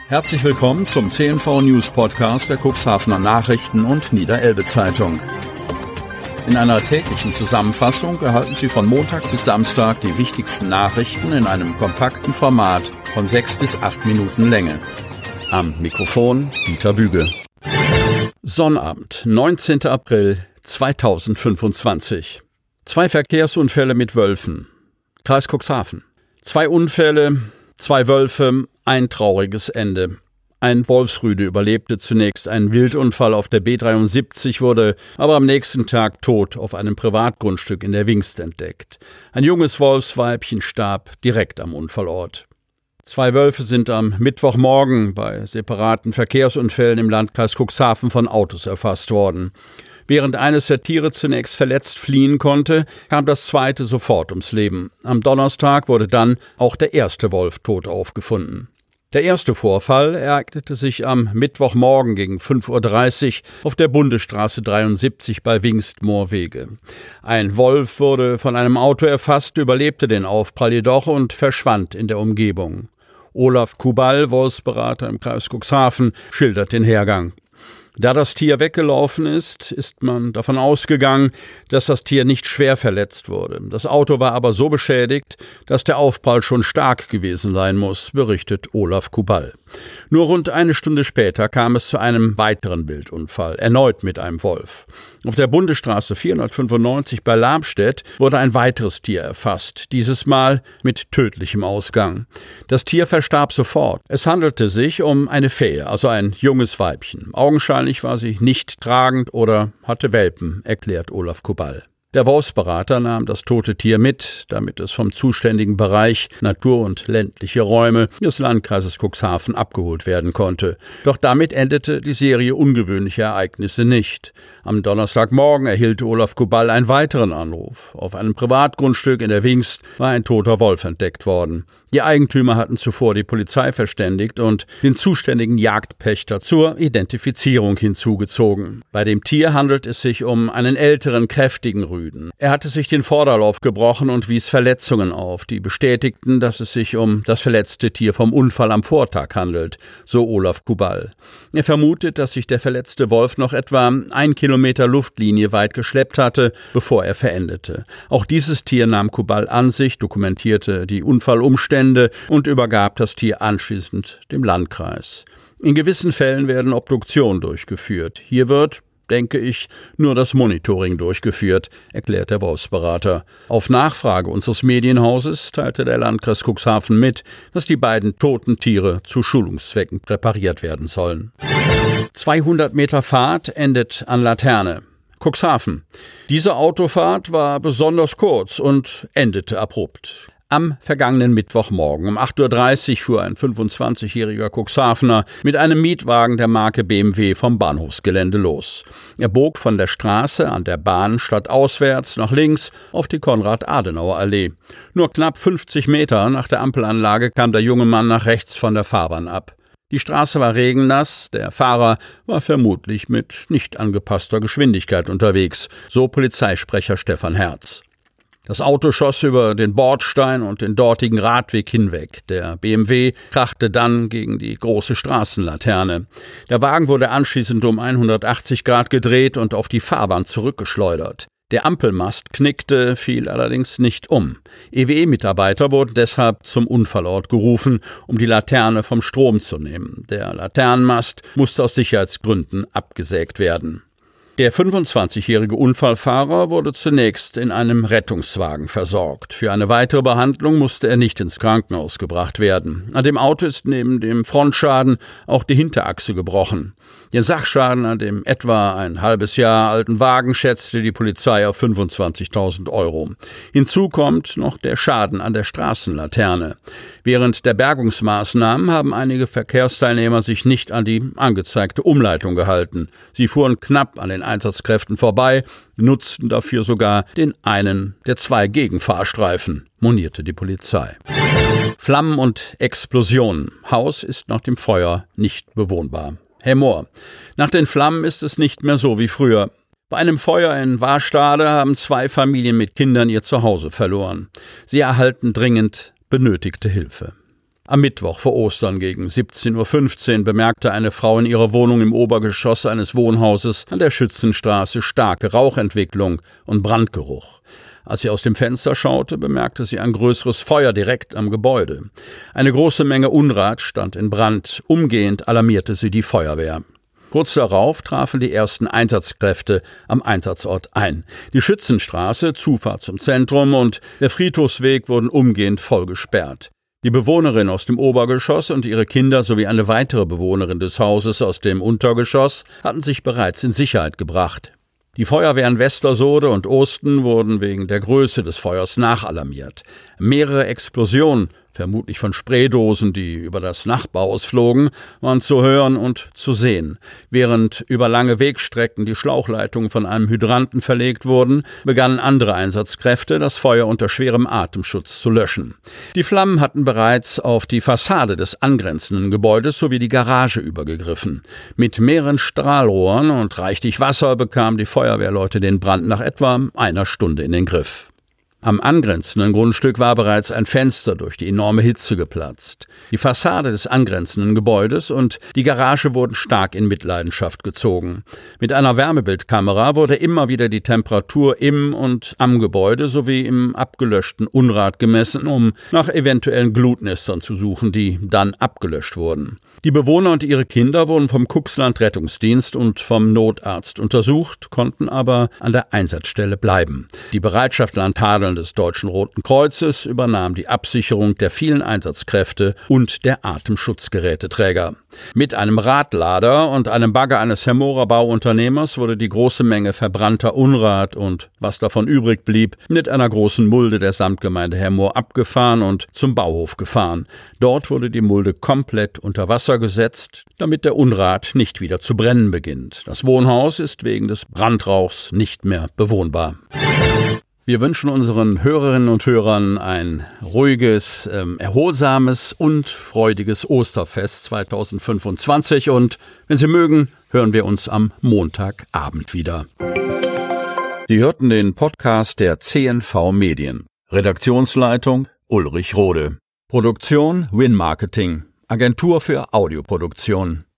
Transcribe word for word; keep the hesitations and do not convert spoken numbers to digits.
Herzlich willkommen zum C N V News Podcast der Cuxhavener Nachrichten und Niederelbe Zeitung. In einer täglichen Zusammenfassung erhalten Sie von Montag bis Samstag die wichtigsten Nachrichten in einem kompakten Format von sechs bis acht Minuten Länge. Am Mikrofon Dieter Büge. Sonnabend, neunzehnter April zweitausendfünfundzwanzig. Zwei Verkehrsunfälle mit Wölfen. Kreis Cuxhaven. Zwei Unfälle, zwei Wölfe, ein trauriges Ende. Ein Wolfsrüde überlebte zunächst einen Wildunfall auf der B dreiundsiebzig, wurde aber am nächsten Tag tot auf einem Privatgrundstück in der Wingst entdeckt. Ein junges Wolfsweibchen starb direkt am Unfallort. Zwei Wölfe sind am Mittwochmorgen bei separaten Verkehrsunfällen im Landkreis Cuxhaven von Autos erfasst worden. Während eines der Tiere zunächst verletzt fliehen konnte, kam das zweite sofort ums Leben. Am Donnerstag wurde dann auch der erste Wolf tot aufgefunden. Der erste Vorfall ereignete sich am Mittwochmorgen gegen fünf Uhr dreißig auf der Bundesstraße dreiundsiebzig bei Wingst-Moorwege. Ein Wolf wurde von einem Auto erfasst, überlebte den Aufprall jedoch und verschwand in der Umgebung. Olaf Kubal, Wolfsberater im Kreis Cuxhaven, schildert den Hergang. Da das Tier weggelaufen ist, ist man davon ausgegangen, dass das Tier nicht schwer verletzt wurde. Das Auto war aber so beschädigt, dass der Aufprall schon stark gewesen sein muss, berichtet Olaf Kubal. Nur rund eine Stunde später kam es zu einem weiteren Wildunfall, erneut mit einem Wolf. Auf der Bundesstraße vierhundertfünfundneunzig bei Lamstedt wurde ein weiteres Tier erfasst, dieses Mal mit tödlichem Ausgang. Das Tier verstarb sofort. Es handelte sich um eine Fähe, also ein junges Weibchen. Augenscheinlich war sie nicht tragend oder hatte Welpen, erklärt Olaf Kubal. Der Wolfsberater nahm das tote Tier mit, damit es vom zuständigen Bereich Natur- und ländliche Räume des Landkreises Cuxhaven abgeholt werden konnte. Doch damit endete die Serie ungewöhnlicher Ereignisse nicht. Am Donnerstagmorgen erhielt Olaf Kubal einen weiteren Anruf. Auf einem Privatgrundstück in der Wingst war ein toter Wolf entdeckt worden. Die Eigentümer hatten zuvor die Polizei verständigt und den zuständigen Jagdpächter zur Identifizierung hinzugezogen. Bei dem Tier handelt es sich um einen älteren, kräftigen Rüden. Er hatte sich den Vorderlauf gebrochen und wies Verletzungen auf, die bestätigten, dass es sich um das verletzte Tier vom Unfall am Vortag handelt, so Olaf Kubal. Er vermutet, dass sich der verletzte Wolf noch etwa ein Kilometer Luftlinie weit geschleppt hatte, bevor er verendete. Auch dieses Tier nahm Kubal an sich, dokumentierte die Unfallumstände und übergab das Tier anschließend dem Landkreis. In gewissen Fällen werden Obduktionen durchgeführt. Hier wird, denke ich, nur das Monitoring durchgeführt, erklärt der Wolfsberater. Auf Nachfrage unseres Medienhauses teilte der Landkreis Cuxhaven mit, dass die beiden toten Tiere zu Schulungszwecken präpariert werden sollen. zweihundert Meter Fahrt endet an Laterne. Cuxhaven. Diese Autofahrt war besonders kurz und endete abrupt. Am vergangenen Mittwochmorgen um acht Uhr dreißig fuhr ein fünfundzwanzigjähriger Cuxhavener mit einem Mietwagen der Marke B M W vom Bahnhofsgelände los. Er bog von der Straße an der Bahn stadtauswärts nach links auf die Konrad-Adenauer-Allee. Nur knapp fünfzig Meter nach der Ampelanlage kam der junge Mann nach rechts von der Fahrbahn ab. Die Straße war regennass, der Fahrer war vermutlich mit nicht angepasster Geschwindigkeit unterwegs, so Polizeisprecher Stefan Herz. Das Auto schoss über den Bordstein und den dortigen Radweg hinweg. Der B M W krachte dann gegen die große Straßenlaterne. Der Wagen wurde anschließend um hundertachtzig Grad gedreht und auf die Fahrbahn zurückgeschleudert. Der Ampelmast knickte, fiel allerdings nicht um. E W E-Mitarbeiter wurden deshalb zum Unfallort gerufen, um die Laterne vom Strom zu nehmen. Der Laternenmast musste aus Sicherheitsgründen abgesägt werden. Der fünfundzwanzigjährige Unfallfahrer wurde zunächst in einem Rettungswagen versorgt. Für eine weitere Behandlung musste er nicht ins Krankenhaus gebracht werden. An dem Auto ist neben dem Frontschaden auch die Hinterachse gebrochen. Den Sachschaden an dem etwa ein halbes Jahr alten Wagen schätzte die Polizei auf fünfundzwanzigtausend Euro. Hinzu kommt noch der Schaden an der Straßenlaterne. Während der Bergungsmaßnahmen haben einige Verkehrsteilnehmer sich nicht an die angezeigte Umleitung gehalten. Sie fuhren knapp an den Einsatzkräften vorbei, nutzten dafür sogar den einen der zwei Gegenfahrstreifen, monierte die Polizei. Flammen und Explosionen. Haus ist nach dem Feuer nicht bewohnbar. Hemmoor. Nach den Flammen ist es nicht mehr so wie früher. Bei einem Feuer in Warstade haben zwei Familien mit Kindern ihr Zuhause verloren. Sie erhalten dringend benötigte Hilfe. Am Mittwoch vor Ostern gegen siebzehn Uhr fünfzehn bemerkte eine Frau in ihrer Wohnung im Obergeschoss eines Wohnhauses an der Schützenstraße starke Rauchentwicklung und Brandgeruch. Als sie aus dem Fenster schaute, bemerkte sie ein größeres Feuer direkt am Gebäude. Eine große Menge Unrat stand in Brand. Umgehend alarmierte sie die Feuerwehr. Kurz darauf trafen die ersten Einsatzkräfte am Einsatzort ein. Die Schützenstraße, Zufahrt zum Zentrum und der Friedhofsweg wurden umgehend voll gesperrt. Die Bewohnerin aus dem Obergeschoss und ihre Kinder sowie eine weitere Bewohnerin des Hauses aus dem Untergeschoss hatten sich bereits in Sicherheit gebracht. Die Feuerwehren Westersode und Osten wurden wegen der Größe des Feuers nachalarmiert. Mehrere Explosionen, vermutlich von Spraydosen, die über das Nachbarhaus flogen, waren zu hören und zu sehen. Während über lange Wegstrecken die Schlauchleitungen von einem Hydranten verlegt wurden, begannen andere Einsatzkräfte, das Feuer unter schwerem Atemschutz zu löschen. Die Flammen hatten bereits auf die Fassade des angrenzenden Gebäudes sowie die Garage übergegriffen. Mit mehreren Strahlrohren und reichlich Wasser bekamen die Feuerwehrleute den Brand nach etwa einer Stunde in den Griff. Am angrenzenden Grundstück war bereits ein Fenster durch die enorme Hitze geplatzt. Die Fassade des angrenzenden Gebäudes und die Garage wurden stark in Mitleidenschaft gezogen. Mit einer Wärmebildkamera wurde immer wieder die Temperatur im und am Gebäude sowie im abgelöschten Unrat gemessen, um nach eventuellen Glutnestern zu suchen, die dann abgelöscht wurden. Die Bewohner und ihre Kinder wurden vom Cuxland Rettungsdienst und vom Notarzt untersucht, konnten aber an der Einsatzstelle bleiben. Die Bereitschaft Landtadeln des Deutschen Roten Kreuzes übernahm die Absicherung der vielen Einsatzkräfte und der Atemschutzgeräteträger. Mit einem Radlader und einem Bagger eines Hermorer Bauunternehmers wurde die große Menge verbrannter Unrat und was davon übrig blieb, mit einer großen Mulde der Samtgemeinde Hermoor abgefahren und zum Bauhof gefahren. Dort wurde die Mulde komplett unter Wasser gesetzt, damit der Unrat nicht wieder zu brennen beginnt. Das Wohnhaus ist wegen des Brandrauchs nicht mehr bewohnbar. Wir wünschen unseren Hörerinnen und Hörern ein ruhiges, ähm, erholsames und freudiges Osterfest zweitausendfünfundzwanzig und wenn Sie mögen, hören wir uns am Montagabend wieder. Sie hörten den Podcast der C N V Medien. Redaktionsleitung Ulrich Rode. Produktion Win Marketing. Agentur für Audioproduktion.